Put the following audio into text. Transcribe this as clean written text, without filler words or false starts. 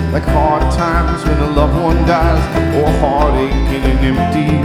like hard times when a loved one dies, or heartache in an empty